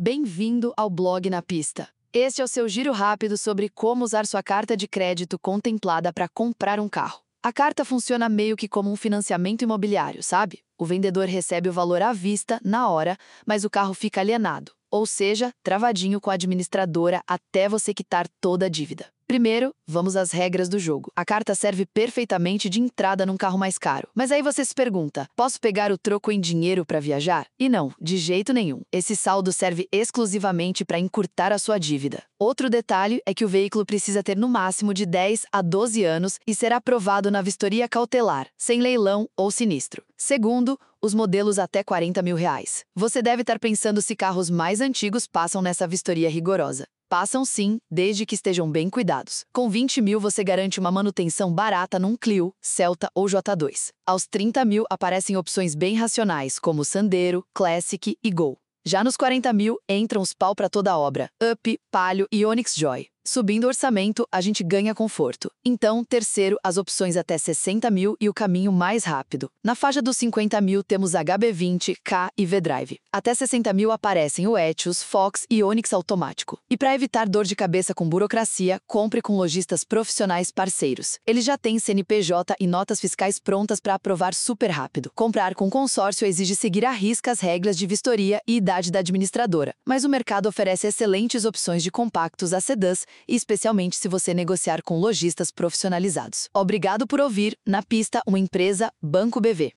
Bem-vindo ao Blog na Pista. Este é o seu giro rápido sobre como usar sua carta de crédito contemplada para comprar um carro. A carta funciona meio que como um financiamento imobiliário, sabe? O vendedor recebe o valor à vista, na hora, mas o carro fica alienado, ou seja, travadinho com a administradora até você quitar toda a dívida. Primeiro, vamos às regras do jogo. A carta serve perfeitamente de entrada num carro mais caro. Mas aí você se pergunta, posso pegar o troco em dinheiro para viajar? E não, de jeito nenhum. Esse saldo serve exclusivamente para encurtar a sua dívida. Outro detalhe é que o veículo precisa ter no máximo de 10 a 12 anos e será aprovado na vistoria cautelar, sem leilão ou sinistro. Segundo, os modelos até R$40 mil. Você deve estar pensando se carros mais antigos passam nessa vistoria rigorosa. Passam sim, desde que estejam bem cuidados. Com 20 mil você garante uma manutenção barata num Clio, Celta ou J2. Aos 30 mil aparecem opções bem racionais, como Sandero, Classic e Gol. Já nos 40 mil entram os pau para toda a obra, Up, Palio e Onix Joy. Subindo o orçamento, a gente ganha conforto. Então, terceiro, as opções até 60 mil e o caminho mais rápido. Na faixa dos 50 mil temos HB20, K e V-Drive. Até 60 mil aparecem o Etios, Fox e Onix automático. E para evitar dor de cabeça com burocracia, compre com lojistas profissionais parceiros. Eles já têm CNPJ e notas fiscais prontas para aprovar super rápido. Comprar com consórcio exige seguir à risca as regras de vistoria e idade da administradora. Mas o mercado oferece excelentes opções de compactos a sedãs, e especialmente se você negociar com lojistas profissionalizados. Obrigado por ouvir Na Pista, uma empresa Banco BV.